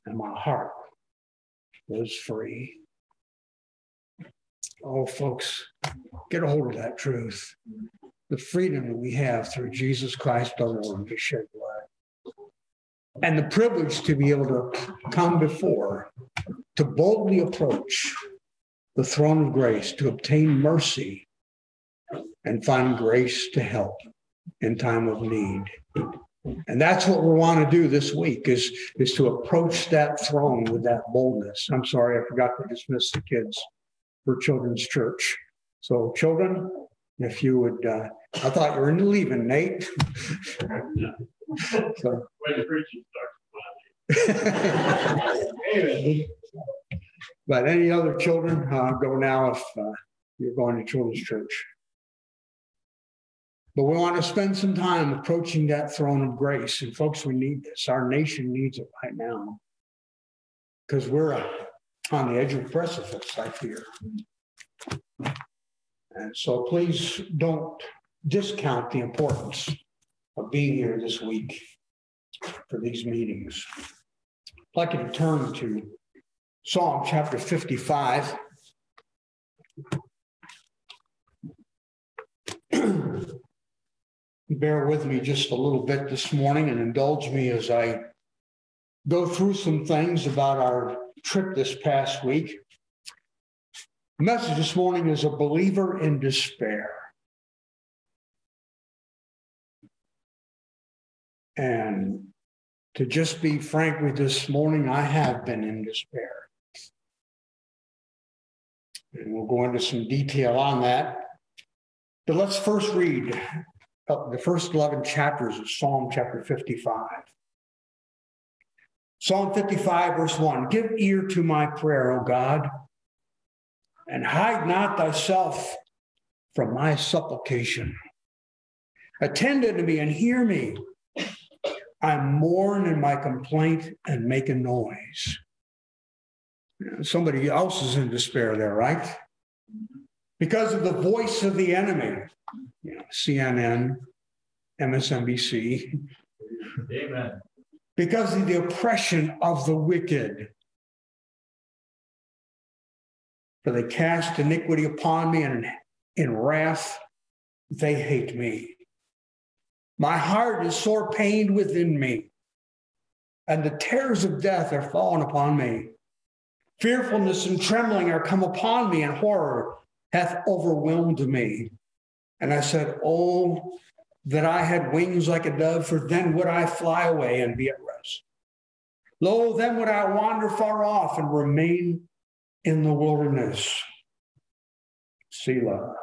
and my heart was free. Oh, folks, get a hold of that truth. The freedom that we have through Jesus Christ our Lord, His shed blood. And the privilege to be able to come before, to boldly approach the throne of grace, to obtain mercy and find grace to help in time of need. And that's what we want to do this week, is to approach that throne with that boldness. I'm sorry, I forgot to dismiss the kids for Children's Church. So children, if you would, I thought you were leaving, Nate. So, when the preaching starts. But any other children, go now if you're going to Children's Church. But we want to spend some time approaching that throne of grace. And folks, we need this. Our nation needs it right now. Because we're on the edge of the precipice, I fear. And so please don't discount the importance of being here this week for these meetings. I'd like you to turn to Psalm chapter 55. Bear with me just a little bit this morning and indulge me as I go through some things about our trip this past week. The message this morning is a believer in despair. And to just be frank with this morning, I have been in despair. And we'll go into some detail on that. But let's first read the first 11 chapters of Psalm chapter 55. Psalm 55, verse 1, give ear to my prayer, O God, and hide not thyself from my supplication. Attend unto me and hear me. I mourn in my complaint and make a noise. Somebody else is in despair there, right? Because of the voice of the enemy. CNN, MSNBC. Amen. Because of the oppression of the wicked. For they cast iniquity upon me, and in wrath they hate me. My heart is sore pained within me, and the terrors of death are fallen upon me. Fearfulness and trembling are come upon me, and horror hath overwhelmed me. And I said, oh, that I had wings like a dove, for then would I fly away and be at rest. Lo, then would I wander far off and remain in the wilderness. Selah.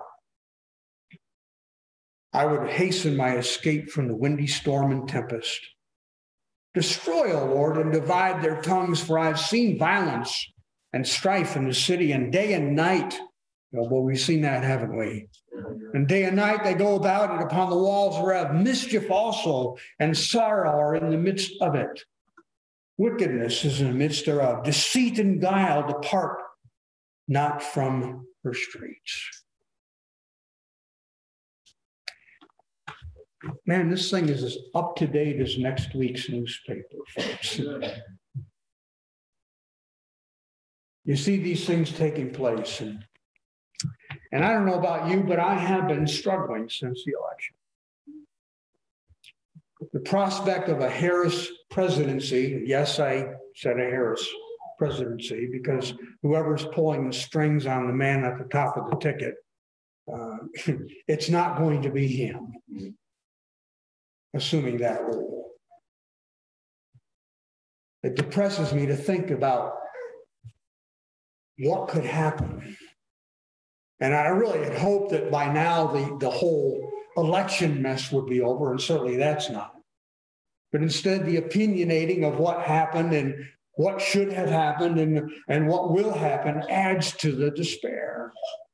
I would hasten my escape from the windy storm and tempest. Destroy, O Lord, and divide their tongues, for I have seen violence and strife in the city, and day and night. Well, we've seen that, haven't we? And day and night they go about it upon the walls thereof. Mischief also and sorrow are in the midst of it. Wickedness is in the midst thereof. Deceit and guile depart not from her streets. Man, this thing is as up to date as next week's newspaper, folks. You see these things taking place. And I don't know about you, but I have been struggling since the election. The prospect of a Harris presidency, yes, I said a Harris presidency, because whoever's pulling the strings on the man at the top of the ticket, it's not going to be him, assuming that rule. It depresses me to think about what could happen. And I really had hoped that by now the whole election mess would be over, and certainly that's not. But instead, the opinionating of what happened and what should have happened and what will happen adds to the despair.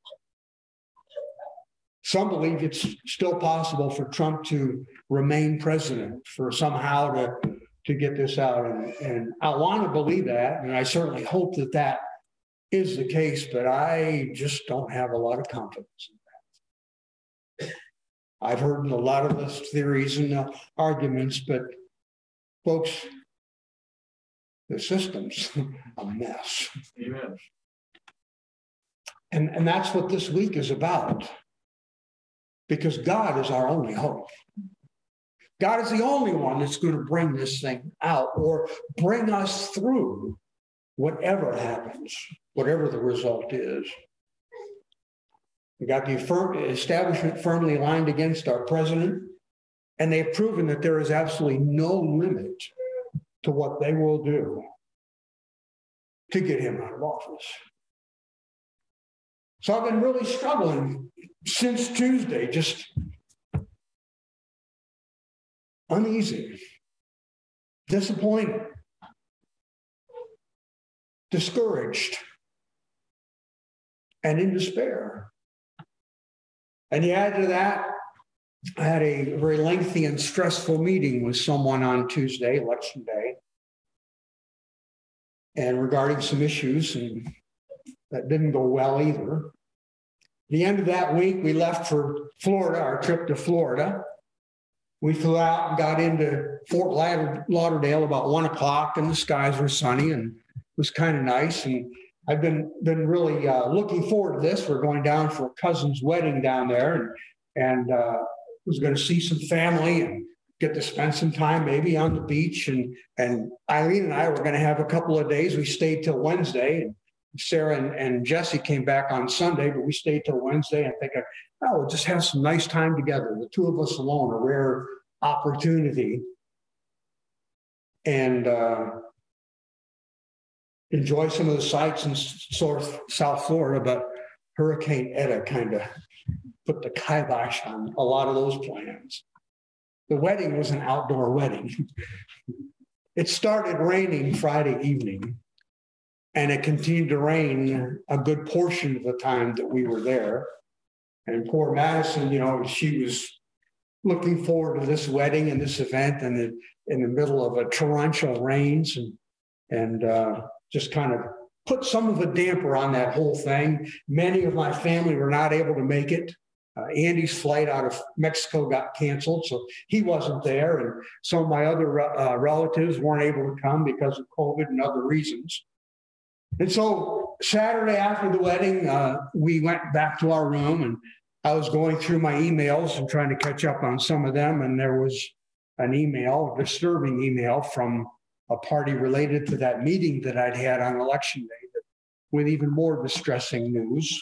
Some believe it's still possible for Trump to remain president, for somehow to get this out. And I want to believe that, and I certainly hope that that is the case, but I just don't have a lot of confidence in that. I've heard a lot of those theories and arguments, but folks, the system's a mess. Amen. And that's what this week is about. Because God is our only hope. God is the only one that's going to bring this thing out or bring us through whatever happens, whatever the result is. We got the establishment firmly aligned against our president, and they've proven that there is absolutely no limit to what they will do to get him out of office. So I've been really struggling since Tuesday, just uneasy, disappointed, discouraged, and in despair. And you add to that, I had a very lengthy and stressful meeting with someone on Tuesday, election day, and regarding some issues, and that didn't go well either. The end of that week, we left for Florida, our trip to Florida. We flew out and got into Fort Lauderdale about 1 o'clock, and the skies were sunny, and it was kind of nice. And I've been really looking forward to this. We're going down for a cousin's wedding down there, and was going to see some family and get to spend some time maybe on the beach. And Eileen and I were going to have a couple of days. We stayed till Wednesday. And Sarah and Jesse came back on Sunday, but we stayed till Wednesday and thinking, oh, we'll just have some nice time together. The two of us alone, a rare opportunity. And enjoy some of the sights in South Florida, but Hurricane Eta kind of put the kibosh on a lot of those plans. The wedding was an outdoor wedding. It started raining Friday evening, and it continued to rain a good portion of the time that we were there. And poor Madison, she was looking forward to this wedding and this event, and in the middle of a torrential rains, and just kind of put some of a damper on that whole thing. Many of my family were not able to make it. Andy's flight out of Mexico got canceled, so he wasn't there. And some of my other relatives weren't able to come because of COVID and other reasons. And so Saturday after the wedding, we went back to our room, and I was going through my emails and trying to catch up on some of them. And there was an email, a disturbing email from a party related to that meeting that I'd had on election day with even more distressing news.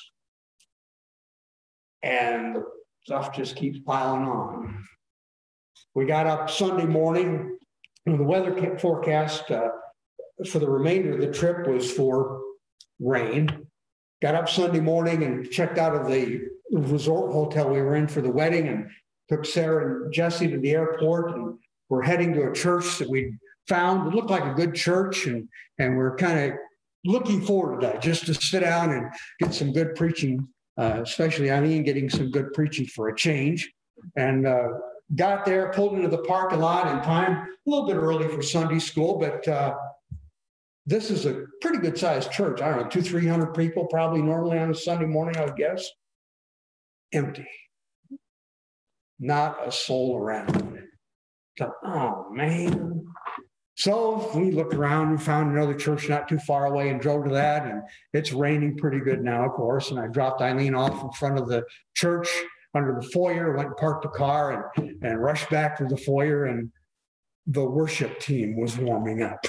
And the stuff just keeps piling on. We got up Sunday morning, and the weather forecast for the remainder of the trip was for rain. Got up Sunday morning and checked out of the resort hotel we were in for the wedding, and took Sarah and Jesse to the airport, and we're heading to a church that we found. It looked like a good church, and we're kind of looking forward to that, just to sit down and get some good preaching, especially Eileen getting some good preaching for a change. And got there, pulled into the parking lot in time, a little bit early for Sunday school, but this is a pretty good sized church. I don't know, 200-300 people probably normally on a Sunday morning, I would guess. Empty. Not a soul around. So, oh man. So we looked around and found another church not too far away and drove to that. And it's raining pretty good now, of course. And I dropped Eileen off in front of the church under the foyer, went and parked the car, and rushed back to the foyer, and the worship team was warming up.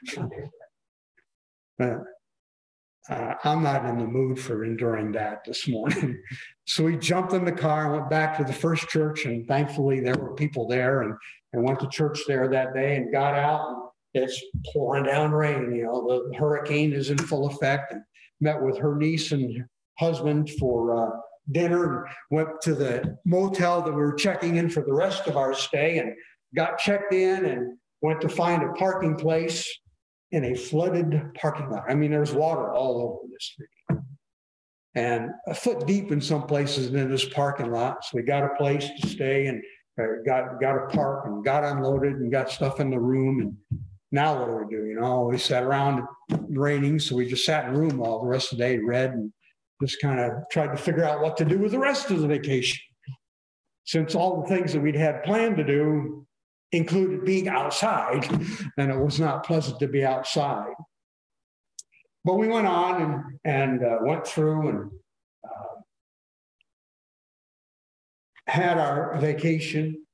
I'm not in the mood for enduring that this morning. So we jumped in the car and went back to the first church, and thankfully there were people there, and went to church there that day and got out, and it's pouring down rain. The hurricane is in full effect. And met with her niece and husband for dinner, and went to the motel that we were checking in for the rest of our stay, and got checked in and went to find a parking place in a flooded parking lot. I mean, there's water all over this thing, and a foot deep in some places in this parking lot. So we got a place to stay, and got a park, and got unloaded, and got stuff in the room. And now what do we do? We sat around raining, so we just sat in the room all the rest of the day, read, and just kind of tried to figure out what to do with the rest of the vacation. Since all the things that we'd had planned to do included being outside, and it was not pleasant to be outside. But we went on and went through and had our vacation,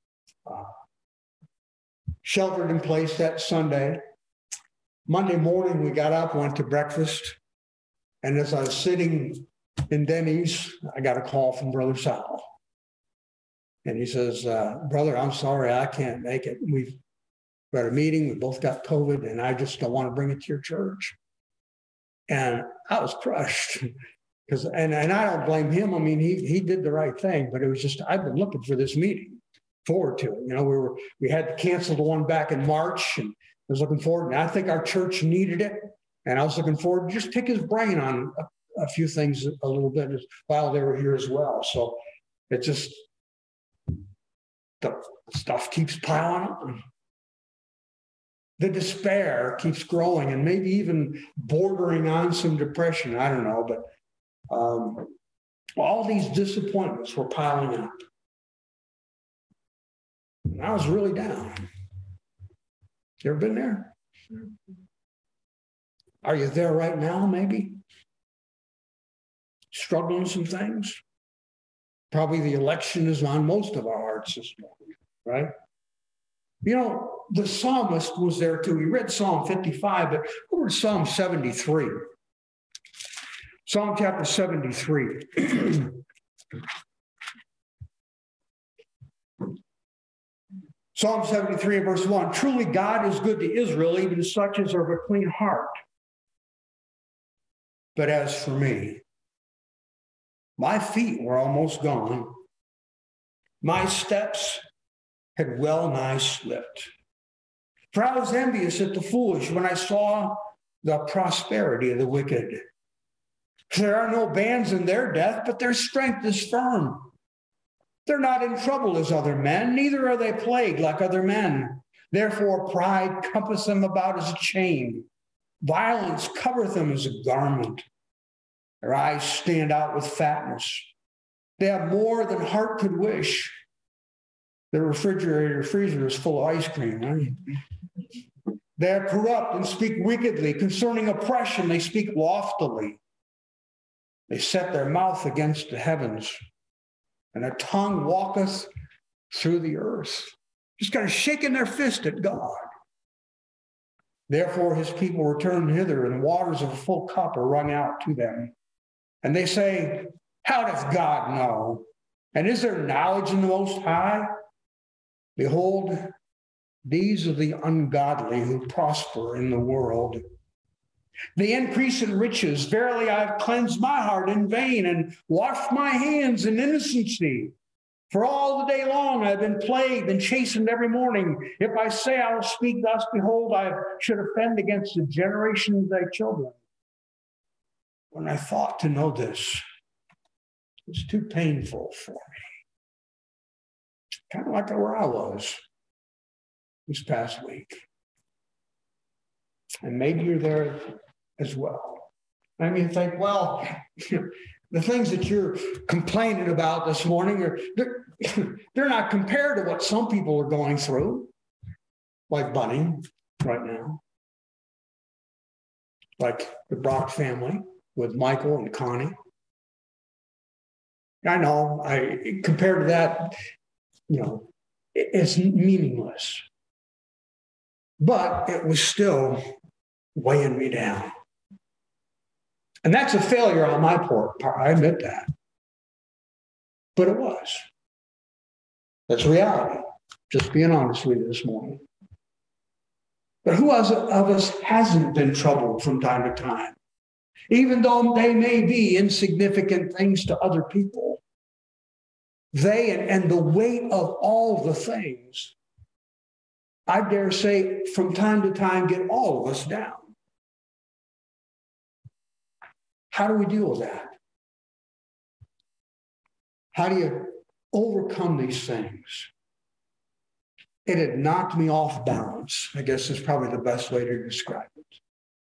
sheltered in place that Sunday. Monday morning, we got up, went to breakfast, and as I was sitting in Denny's, I got a call from Brother Sal. And he says, brother, I'm sorry, I can't make it. We've got a meeting, we both got COVID, and I just don't want to bring it to your church. And I was crushed. And I don't blame him. I mean, he did the right thing, but it was just, I've been looking for this meeting, forward to it. You know, we had to cancel the one back in March, and I was looking forward. And I think our church needed it. And I was looking forward to just pick his brain on a few things a little bit while they were here as well. So it just, the stuff keeps piling on. The despair keeps growing and maybe even bordering on some depression. I don't know, but all these disappointments were piling up. And I was really down. You ever been there? Are you there right now, maybe? Struggling with some things? Probably the election is on most of our hearts this morning, right? You know, the psalmist was there too. We read Psalm 55, but what was Psalm 73? Psalm chapter 73. Psalm 73 and verse 1. Truly God is good to Israel, even such as are of a clean heart. But as for me, my feet were almost gone. My steps had well nigh slipped. For I was envious at the foolish when I saw the prosperity of the wicked. There are no bands in their death, but their strength is firm. They're not in trouble as other men, neither are they plagued like other men. Therefore pride compasseth them about as a chain. Violence covereth them as a garment. Their eyes stand out with fatness. They have more than heart could wish. Their freezer is full of ice cream, right? They are corrupt and speak wickedly. Concerning oppression, they speak loftily. They set their mouth against the heavens, and their tongue walketh through the earth. Just kind of shaking their fist at God. Therefore his people return hither, and the waters of a full cup are run out to them. And they say, how doth God know? And is there knowledge in the Most High? Behold, these are the ungodly who prosper in the world. They increase in riches. Verily, I have cleansed my heart in vain and washed my hands in innocency. For all the day long I have been plagued and chastened every morning. If I say I will speak thus, behold, I should offend against the generation of thy children. When I thought to know this, it was too painful for me. Kind of like where I was this past week. And maybe you're there as well. I mean, think, well, the things that you're complaining about this morning, they're not compared to what some people are going through, like Bunny right now, like the Brock family with Michael and Connie. I know, compared to that, you know, it's meaningless. But it was still weighing me down. And that's a failure on my part. I admit that. But it was. That's reality. Just being honest with you this morning. But who of us hasn't been troubled from time to time? Even though they may be insignificant things to other people. They and the weight of all the things, I dare say, from time to time, get all of us down. How do we deal with that? How do you overcome these things? It had knocked me off balance, I guess is probably the best way to describe it.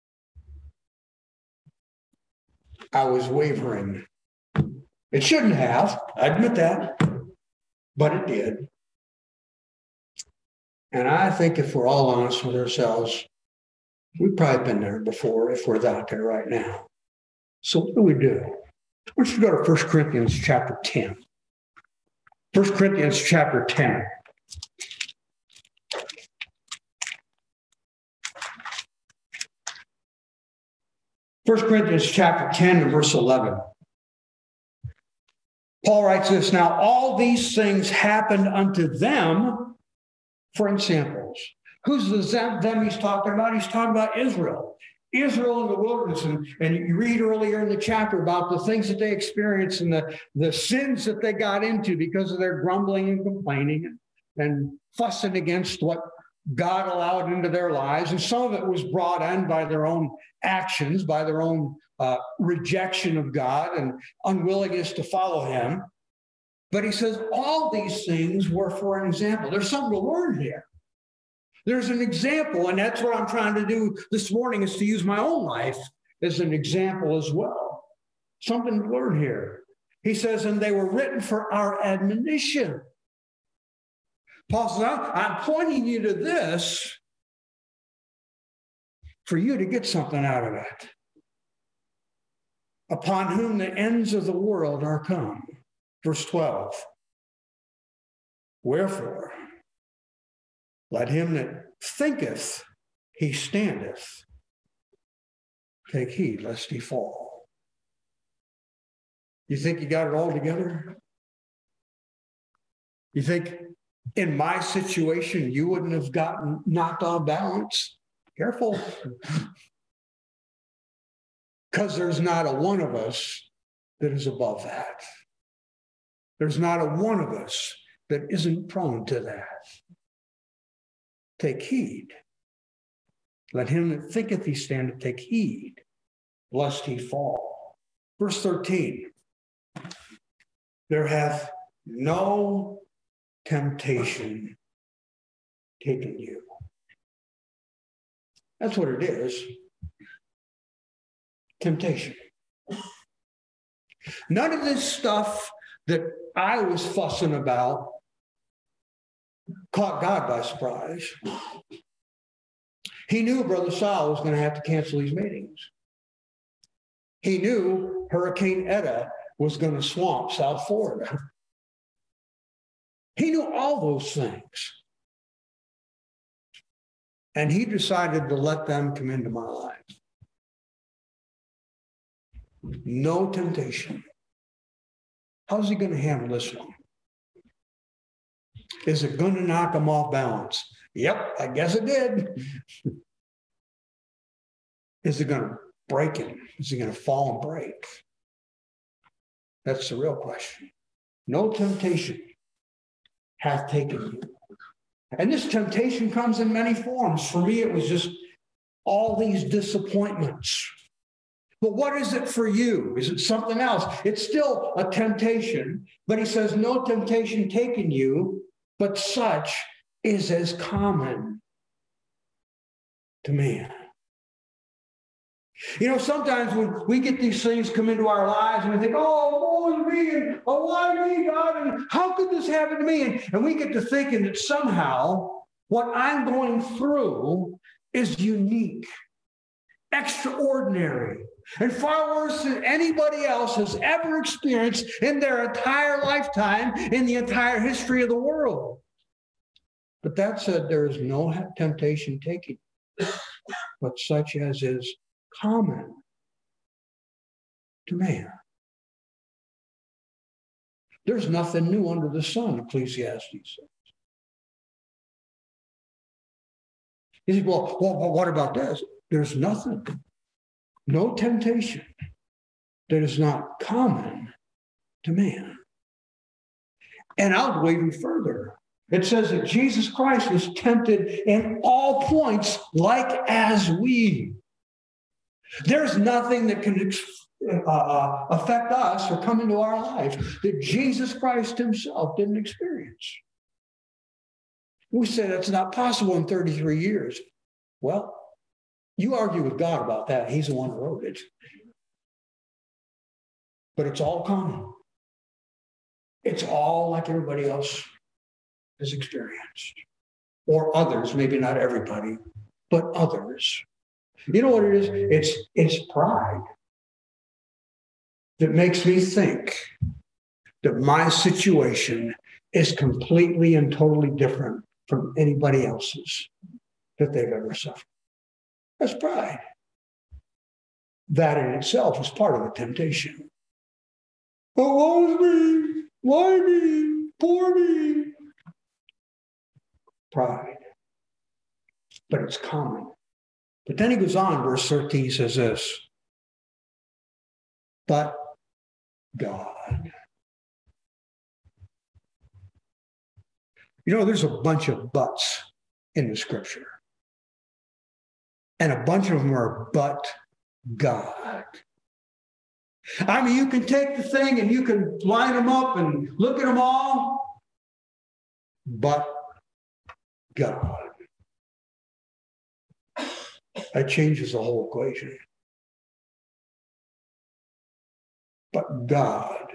I was wavering. It shouldn't have, I admit that, but it did. And I think if we're all honest with ourselves, we've probably been there before if we're out there right now. So what do we do? We should go to 1 Corinthians chapter 10. 1 Corinthians chapter 10. First Corinthians chapter 10 and verse 11. Paul writes this, now all these things happened unto them for examples. Who's the them he's talking about? He's talking about Israel. Israel in the wilderness. And you read earlier in the chapter about the things that they experienced and the sins that they got into because of their grumbling and complaining and fussing against what God allowed into their lives. And some of it was brought in by their own actions, by their own rejection of God and unwillingness to follow him. But he says all these things were for an example. There's something to learn here. There's an example, and that's what I'm trying to do this morning, is to use my own life as an example as well. Something to learn here. He says, and they were written for our admonition. Paul says, I'm pointing you to this for you to get something out of it. Upon whom the ends of the world are come. Verse 12. Wherefore, let him that thinketh he standeth take heed lest he fall. You think you got it all together? You think in my situation you wouldn't have gotten knocked off balance? Careful. Because there's not a one of us that is above that. There's not a one of us that isn't prone to that. Take heed. Let him that thinketh he standeth take heed, lest he fall. Verse 13. There hath no temptation taken you. That's what it is. Temptation. None of this stuff that I was fussing about caught God by surprise. He knew Brother Saul was going to have to cancel these meetings. He knew Hurricane Eta was going to swamp South Florida. He knew all those things. And he decided to let them come into my life. No temptation. How's he going to handle this one? Is it going to knock him off balance? Yep, I guess it did. Is it going to break him? Is he going to fall and break? That's the real question. No temptation hath taken you. And this temptation comes in many forms. For me, it was just all these disappointments. But what is it for you? Is it something else? It's still a temptation, but he says, no temptation taken you, but such is as common to man. You know, sometimes when we get these things come into our lives and we think, oh, woe is me, and oh, why me, God, and how could this happen to me? And we get to thinking that somehow what I'm going through is unique, extraordinary, and far worse than anybody else has ever experienced in their entire lifetime, in the entire history of the world. But that said, there is no temptation taken, but such as is common to man. There's nothing new under the sun, Ecclesiastes says. He says, well, what about this? There's nothing, no temptation that is not common to man. And I'll go even further. It says that Jesus Christ was tempted in all points like as we. There's nothing that can affect us or come into our life that Jesus Christ himself didn't experience. We say that's not possible in 33 years. Well, you argue with God about that. He's the one who wrote it. But it's all common. It's all like everybody else has experienced. or others, maybe not everybody, but others. You know what it is? It's pride that makes me think that my situation is completely and totally different from anybody else's that they've ever suffered. That's pride. That in itself is part of the temptation. Oh, woe is me, why me, poor me. Pride. But it's common. But then he goes on, verse 13, he says this, but God. You know, there's a bunch of buts in the scripture. And a bunch of them are but God. I mean, you can take the thing and you can line them up and look at them all, but God. That changes the whole equation. But God.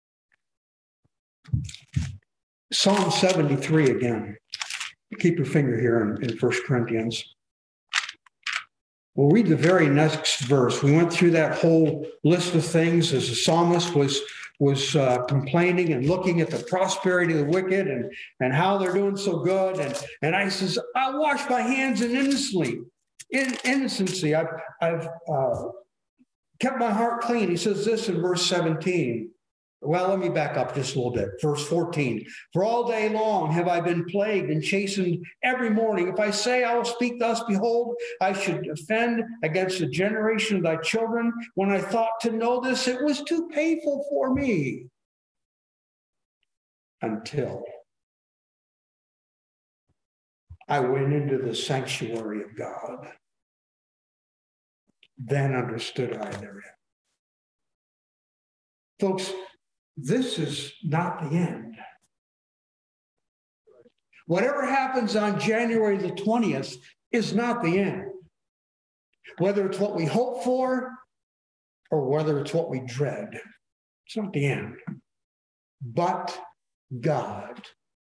Psalm 73 again. Keep your finger here in 1 Corinthians. We'll read the very next verse. We went through that whole list of things as the psalmist was complaining and looking at the prosperity of the wicked and how they're doing so good. And I says, I wash my hands in innocency. I've kept my heart clean. He says this in verse 17. Well, let me back up just a little bit. Verse 14. For all day long have I been plagued and chastened every morning. If I say I will speak thus, behold, I should offend against the generation of thy children. When I thought to know this, it was too painful for me. Until I went into the sanctuary of God. Then understood I therein. Folks, this is not the end. Whatever happens on January the 20th is not the end. Whether it's what we hope for or whether it's what we dread, it's not the end. But God,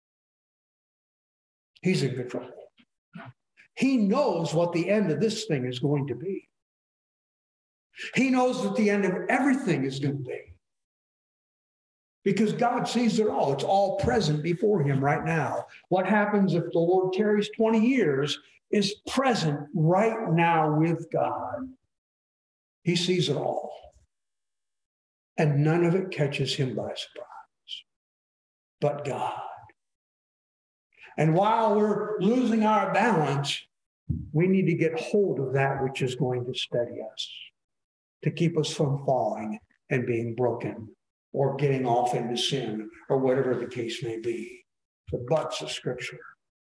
He's in control. He knows what the end of this thing is going to be. He knows what the end of everything is going to be. Because God sees it all. It's all present before him right now. What happens if the Lord tarries 20 years is present right now with God. He sees it all. And none of it catches him by surprise. But God. And while we're losing our balance, we need to get hold of that which is going to steady us, to keep us from falling and being broken, or getting off into sin, or whatever the case may be. The buts of Scripture.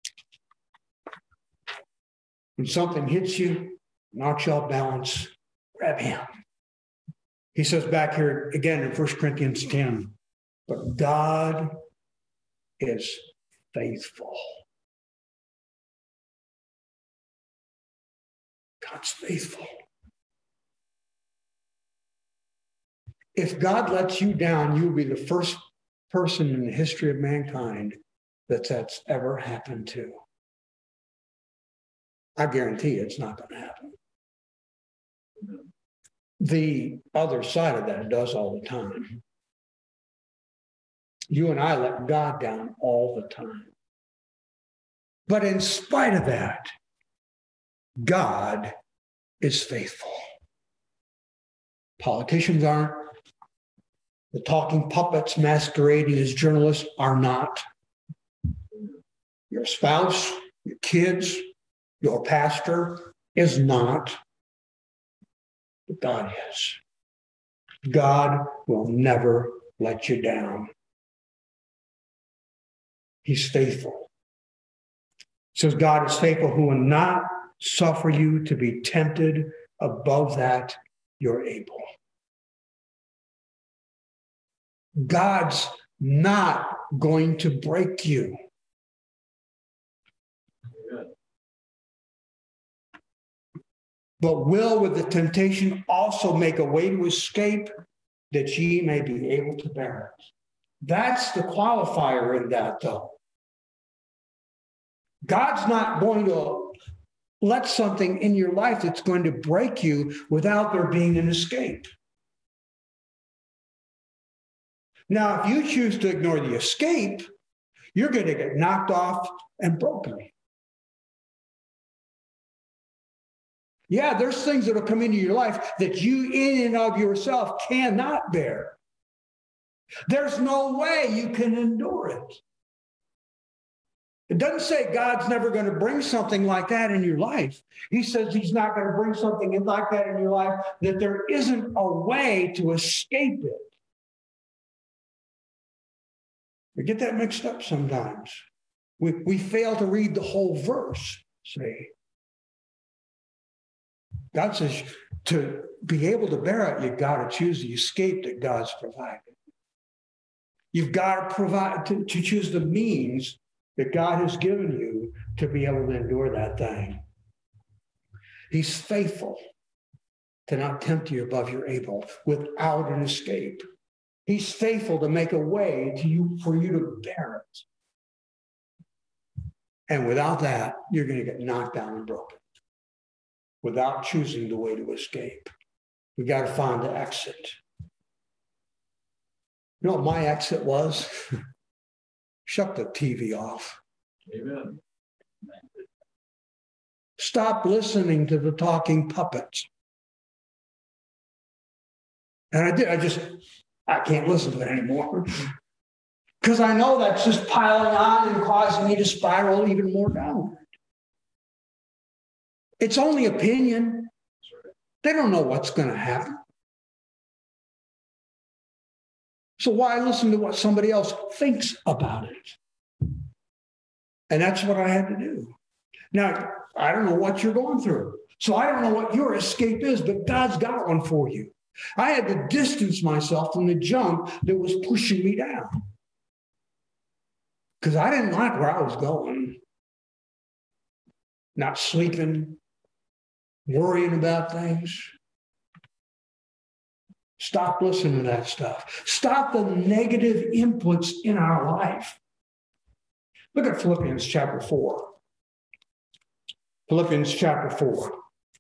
When something hits you, knocks you off balance, grab him. He says back here again in 1 Corinthians 10, but God is faithful. God's faithful. If God lets you down, you'll be the first person in the history of mankind that's ever happened to. I guarantee you it's not going to happen. The other side of that does all the time. You and I let God down all the time. But in spite of that, God is faithful. Politicians aren't. The talking puppets masquerading as journalists are not. Your spouse, your kids, your pastor is not. But God is. God will never let you down. He's faithful. It says God is faithful who will not suffer you to be tempted above that you're able. God's not going to break you. But will with the temptation also make a way to escape that ye may be able to bear it. That's the qualifier in that, though. God's not going to let something in your life that's going to break you without there being an escape. Now, if you choose to ignore the escape, you're going to get knocked off and broken. Yeah, there's things that will come into your life that you in and of yourself cannot bear. There's no way you can endure it. It doesn't say God's never going to bring something like that in your life. He says he's not going to bring something like that in your life, that there isn't a way to escape it. We get that mixed up sometimes. We fail to read the whole verse, see. God says to be able to bear it, you've got to choose the escape that God's provided. You've got to provide to choose the means that God has given you to be able to endure that thing. He's faithful to not tempt you above your able without an escape. He's faithful to make a way to you for you to bear it. And without that, you're going to get knocked down and broken. Without choosing the way to escape. We got to find the exit. You know what my exit was? Shut the TV off. Amen. Stop listening to the talking puppets. And I did. I can't listen to it anymore. Because I know that's just piling on and causing me to spiral even more downward. It's only opinion. They don't know what's going to happen. So why listen to what somebody else thinks about it? And that's what I had to do. Now, I don't know what you're going through. So I don't know what your escape is, but God's got one for you. I had to distance myself from the junk that was pushing me down. Because I didn't like where I was going. Not sleeping, worrying about things. Stop listening to that stuff. Stop the negative inputs in our life. Look at Philippians chapter 4. Philippians chapter 4.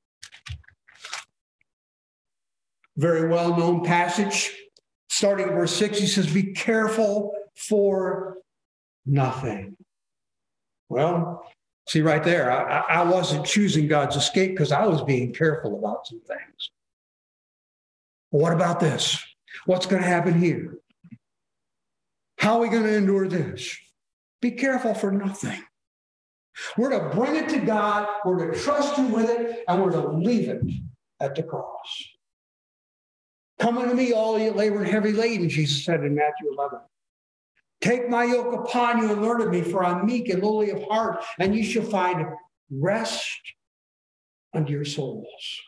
Very well-known passage. Starting at verse 6, he says, be careful for nothing. Well, see right there, I wasn't choosing God's escape because I was being careful about some things. Well, what about this? What's going to happen here? How are we going to endure this? Be careful for nothing. We're to bring it to God, we're to trust him with it, and we're to leave it at the cross. Come unto me, all ye labor and heavy laden, Jesus said in Matthew 11. Take my yoke upon you and learn of me, for I'm meek and lowly of heart, and you shall find rest unto your souls.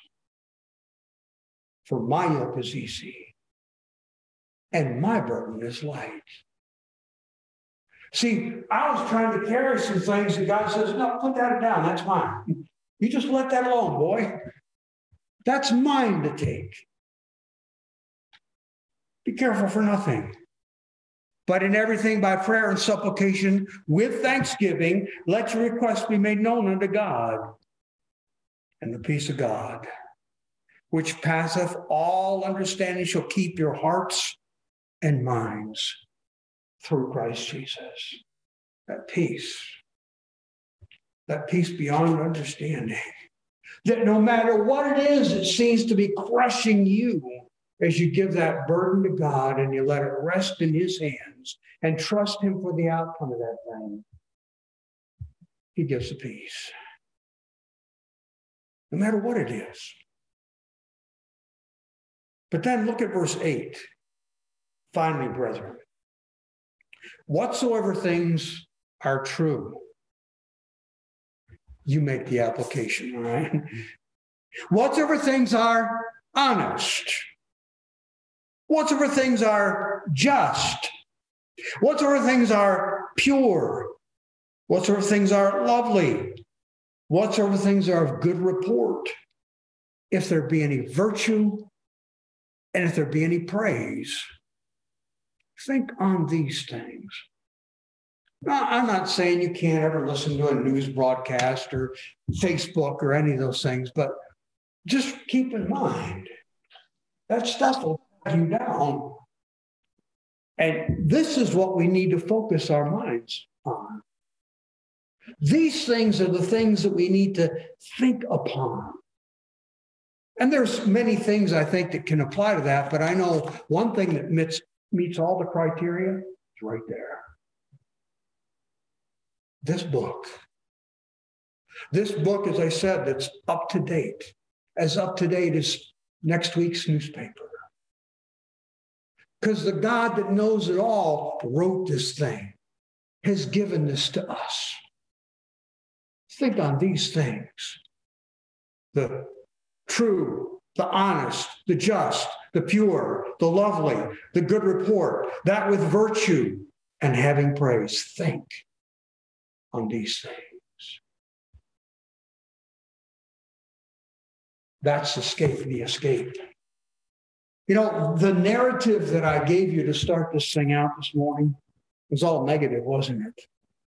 For my yoke is easy, and my burden is light. See, I was trying to carry some things, and God says, no, put that down. That's mine. You just let that alone, boy. That's mine to take. Be careful for nothing. But in everything by prayer and supplication with thanksgiving, let your requests be made known unto God. And the peace of God, which passeth all understanding, shall keep your hearts and minds through Christ Jesus. That peace beyond understanding. That no matter what it is that seems to be crushing you, as you give that burden to God and you let it rest in his hands and trust him for the outcome of that thing, he gives the peace. No matter what it is. But then look at verse 8. Finally, brethren, whatsoever things are true, you make the application, all right? Whatsoever things are honest, whatsoever things are just, whatsoever things are pure, whatsoever things are lovely, whatsoever things are of good report, if there be any virtue, and if there be any praise, think on these things. I'm not saying you can't ever listen to a news broadcast or Facebook or any of those things, but just keep in mind that stuff will drag you down. And this is what we need to focus our minds on. These things are the things that we need to think upon. And there's many things I think that can apply to that, but I know one thing that meets all the criteria is right there. This book. This book, as I said, that's up to date as next week's newspaper. Because the God that knows it all wrote this thing, has given this to us. Think on these things. The true, the honest, the just, the pure, the lovely, the good report, that with virtue and having praise. Think on these things. That's the escape. You know, the narrative that I gave you to start this thing out this morning was all negative, wasn't it?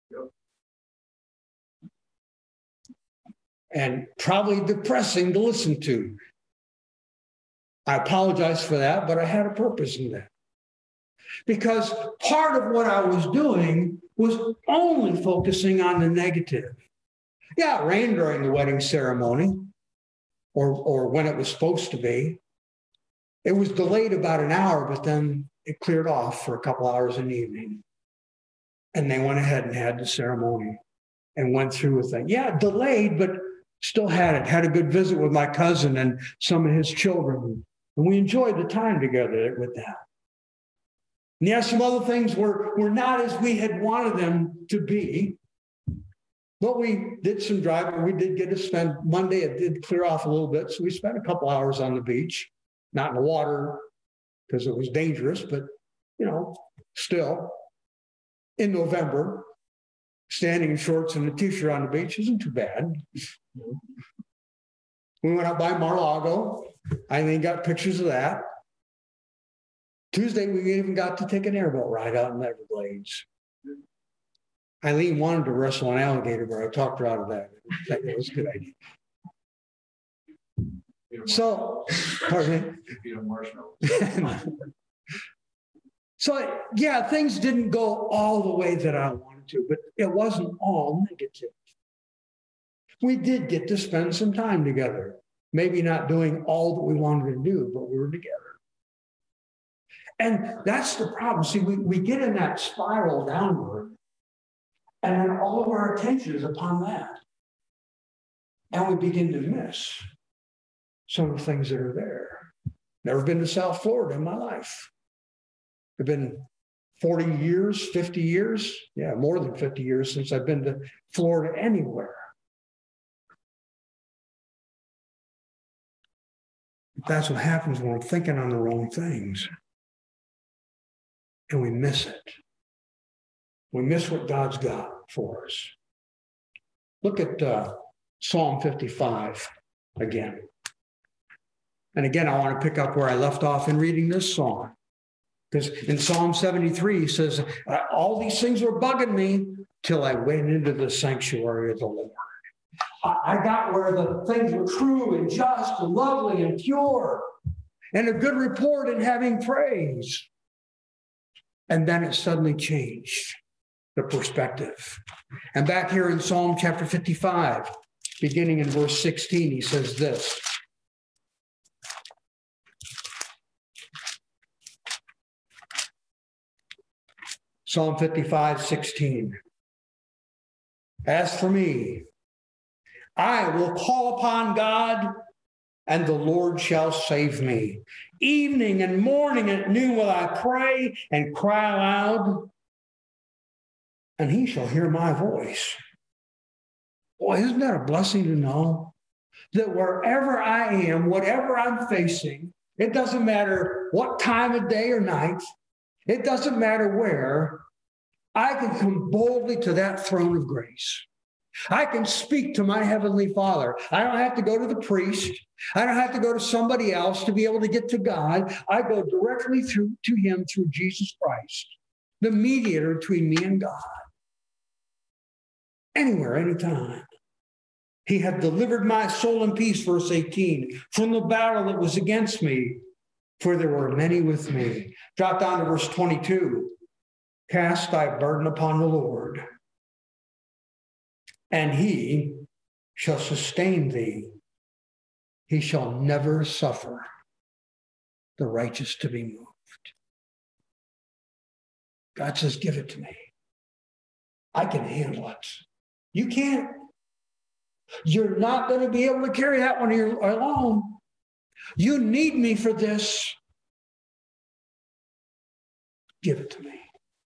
And probably depressing to listen to. I apologize for that, but I had a purpose in that. Because part of what I was doing was only focusing on the negative. Yeah, it rained during the wedding ceremony, or when it was supposed to be. It was delayed about an hour, but then it cleared off for a couple hours in the evening. And they went ahead and had the ceremony and went through with it. Yeah, delayed, but still had it. Had a good visit with my cousin and some of his children. And we enjoyed the time together with that. And yes, some other things were not as we had wanted them to be. But we did some driving. We did get to spend Monday. It did clear off a little bit. So we spent a couple hours on the beach, not in the water because it was dangerous, but, you know, still in November, standing in shorts and a t-shirt on the beach isn't too bad. We went up by Mar-a-Lago. I think got pictures of that. Tuesday, we even got to take an airboat ride out in the Everglades. Eileen wanted to wrestle an alligator, but I talked her out of that. That was a good idea. So, pardon me? So, yeah, things didn't go all the way that I wanted to, but it wasn't all negative. We did get to spend some time together. Maybe not doing all that we wanted to do, but we were together. And that's the problem. See, we get in that spiral downward, and then all of our attention is upon that. And we begin to miss some of the things that are there. Never been to South Florida in my life. It's been 40 years, 50 years, yeah, more than 50 years since I've been to Florida anywhere. That's what happens when we're thinking on the wrong things. And we miss it. We miss what God's got for us. Look at Psalm 55 again. And again, I want to pick up where I left off in reading this psalm. Because in Psalm 73, he says, all these things were bugging me till I went into the sanctuary of the Lord. I got where the things were true and just and lovely and pure and a good report and having praise. And then it suddenly changed the perspective. And back here in Psalm chapter 55, beginning in verse 16, he says this. Psalm 55:16. As for me, I will call upon God, and the Lord shall save me. Evening and morning at noon will I pray and cry aloud, and he shall hear my voice. Boy, isn't that a blessing to know that wherever I am, whatever I'm facing, it doesn't matter what time of day or night, it doesn't matter where, I can come boldly to that throne of grace. I can speak to my Heavenly Father. I don't have to go to the priest. I don't have to go to somebody else to be able to get to God. I go directly to him through Jesus Christ, the mediator between me and God. anywhere, anytime. He hath delivered my soul in peace, verse 18, from the battle that was against me, for there were many with me. Drop down to verse 22. Cast thy burden upon the Lord, and he shall sustain thee. He shall never suffer the righteous to be moved. God says, give it to me. I can handle it. You can't. You're not going to be able to carry that one here alone. You need me for this. Give it to me.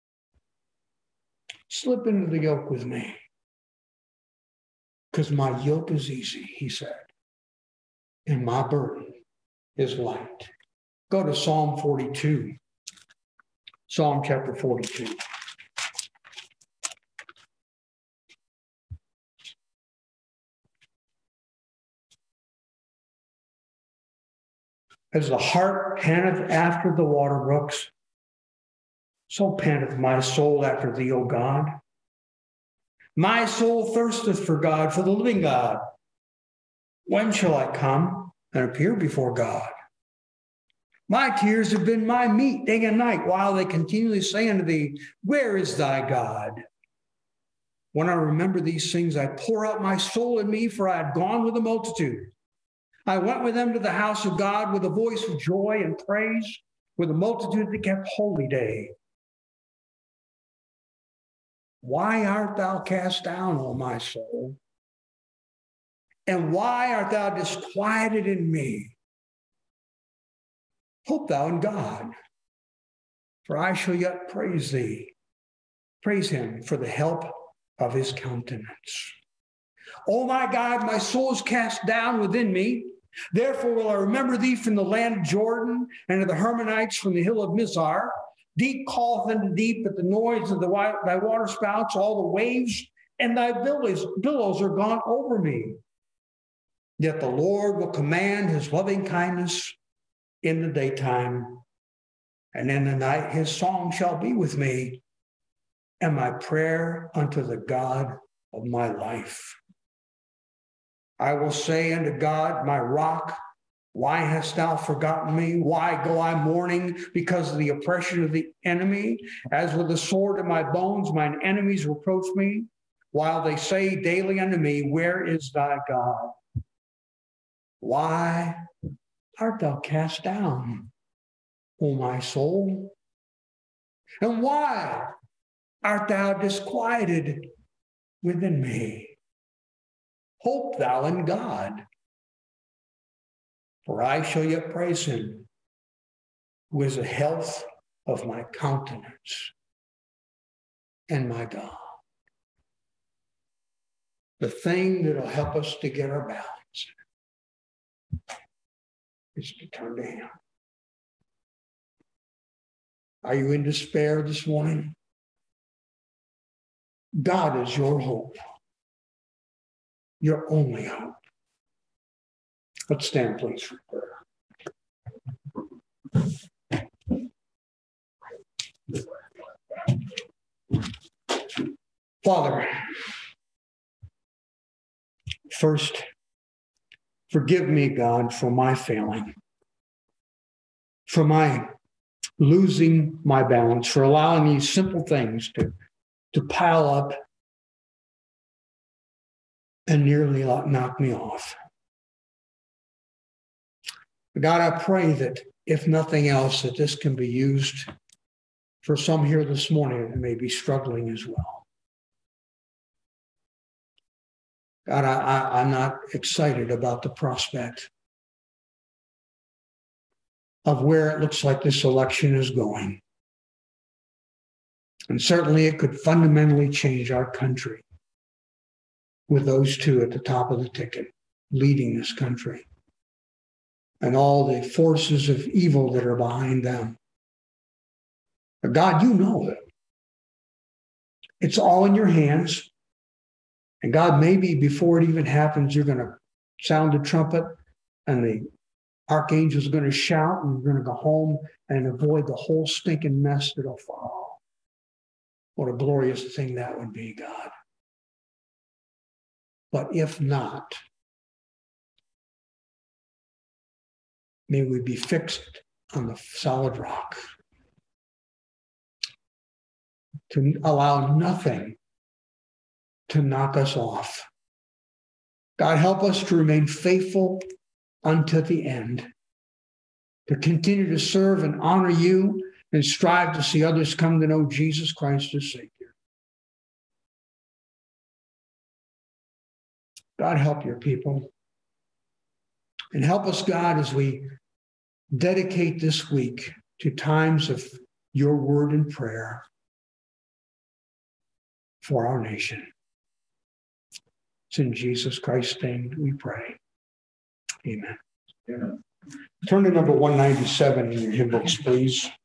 Slip into the yoke with me. Because my yoke is easy, he said, and my burden is light. Go to Psalm 42. Psalm chapter 42. As the hart panteth after the water brooks, so panteth my soul after thee, O God. My soul thirsteth for God, for the living God. When shall I come and appear before God? My tears have been my meat day and night, while they continually say unto thee, where is thy God? When I remember these things, I pour out my soul in me, for I had gone with the multitude. I went with them to the house of God with a voice of joy and praise, with a multitude that kept holy day. Why art thou cast down, O my soul? And why art thou disquieted in me? Hope thou in God, for I shall yet praise thee. Praise him for the help of his countenance. O my God, my soul is cast down within me. Therefore will I remember thee from the land of Jordan, and of the Hermonites from the hill of Mizar. Deep calleth unto deep at the noise of thy waterspouts. All the waves and thy billows are gone over me. Yet the Lord will command his loving kindness in the daytime, and in the night his song shall be with me, and my prayer unto the God of my life. I will say unto God, my rock, why hast thou forgotten me? Why go I mourning because of the oppression of the enemy? As with a sword in my bones, mine enemies reproach me, while they say daily unto me, where is thy God? Why art thou cast down, O my soul? And why art thou disquieted within me? Hope thou in God, for I shall yet praise him, who is the health of my countenance and my God. The thing that will help us to get our balance is to turn to him. Are you in despair this morning? God is your hope, your only hope. Let's stand, please, for prayer. Father, first, forgive me, God, for my failing, for my losing my balance, for allowing these simple things to pile up and nearly knock me off. God, I pray that if nothing else, that this can be used for some here this morning that may be struggling as well. God, I'm not excited about the prospect of where it looks like this election is going. And certainly it could fundamentally change our country with those two at the top of the ticket leading this country and all the forces of evil that are behind them. But God, you know it. It's all in your hands. And God, maybe before it even happens, you're going to sound the trumpet and the archangel's going to shout, and we're going to go home and avoid the whole stinking mess that'll follow. What a glorious thing that would be, God. But if not, may we be fixed on the solid rock to allow nothing to knock us off. God, help us to remain faithful unto the end, to continue to serve and honor you and strive to see others come to know Jesus Christ as Savior. God, help your people. And help us, God, as we dedicate this week to times of your word and prayer for our nation. It's in Jesus Christ's name we pray. Amen. Turn to number 197 in your hymn books, please.